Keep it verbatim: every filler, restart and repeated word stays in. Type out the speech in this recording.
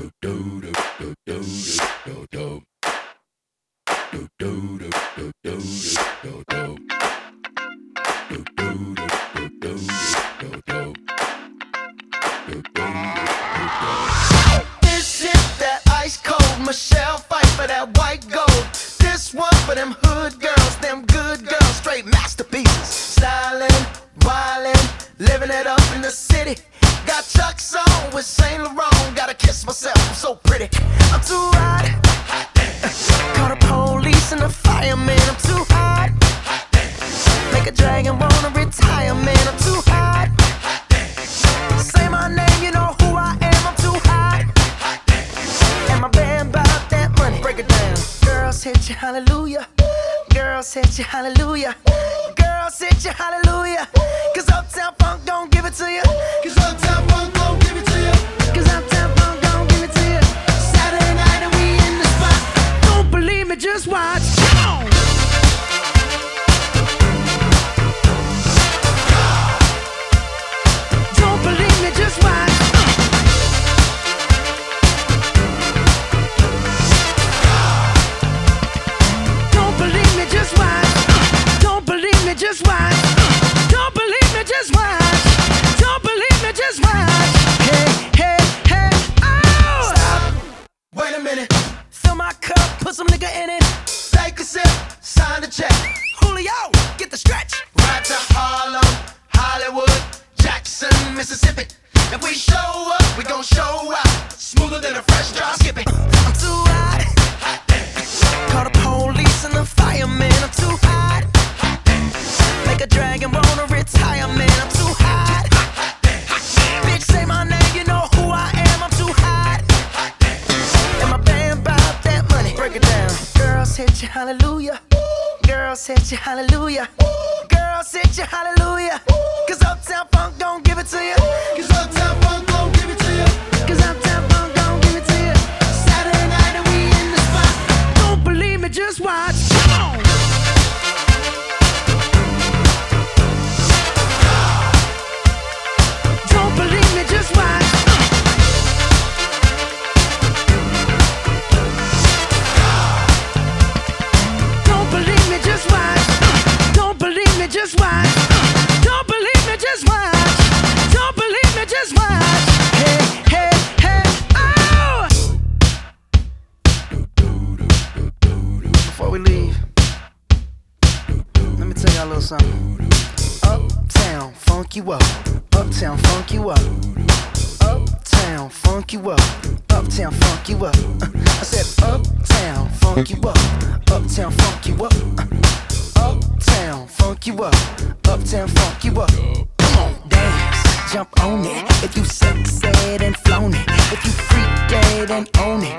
This is that ice cold Michelle fight for that white gold. This one for them hood girls, them good girls, straight masterpieces. Stylin', wildin', living it up in the city. Got Chuck's on with Saint Laurent. Gotta kiss myself, I'm so pretty. I'm too hot. Call the police and the fireman. I'm too hot. Make a dragon wanna retire, man. I'm too hot. Say my name, you know who I am. I'm too hot. And my band bout that money. Break it down. Girls hit you, hallelujah. Girls hit you, hallelujah. Girls hit you, hallelujah. Cause Uptown Funk don't give it to you. Cause Uptown Funk don't give it to you. Cause Uptown Funk don't give it to you. Saturday night and we in the spot. Don't believe me, just watch. Come on. Don't believe me, just watch. Don't believe me, just watch. Don't believe me, just watch. Don't believe me, just watch. Don't believe me, just watch. Hey, hey, hey, oh! Stop. Wait a minute. Fill my cup, put some nigga in it. Take a sip, sign the check. Julio, get the stretch. Right to Harlem, Hollywood, Jackson, Mississippi. If we show up, we gon' show out. Smoother than a fresh drop skipping. I'm too hot. Call the police and the fireman. I'm too hot. Make a dragon wanna retire, man. I'm too hot. Bitch, say my name, you know who I am. I'm too hot. And my band bout that money. Break it down. Girls hit you, hallelujah. Girls hit you, hallelujah. Girls hit you, hallelujah. Cause Uptown Funk don't give it to you. Cause Uptown Funk don't give it to you. Cause Uptown Funk don't give it to you. Saturday night and we in the spot. Don't believe me, just watch. Come on. Don't believe me, just watch. Don't believe me, just watch. Don't believe me, just watch. Don't believe me, just watch. Don't believe me, just watch. Hey, hey, hey, oh! Before we leave, let me tell y'all a little something. Uptown, funk you up. Uptown, funk you up. Uptown, funk you up. Uptown, funk you up. I said uptown, funk you up. Uptown, funk you up. Uptown, funk you up. Uptown, funk you up. Come on, dance, jump on it. If you suck, said and flown it. If you freak dead and own it.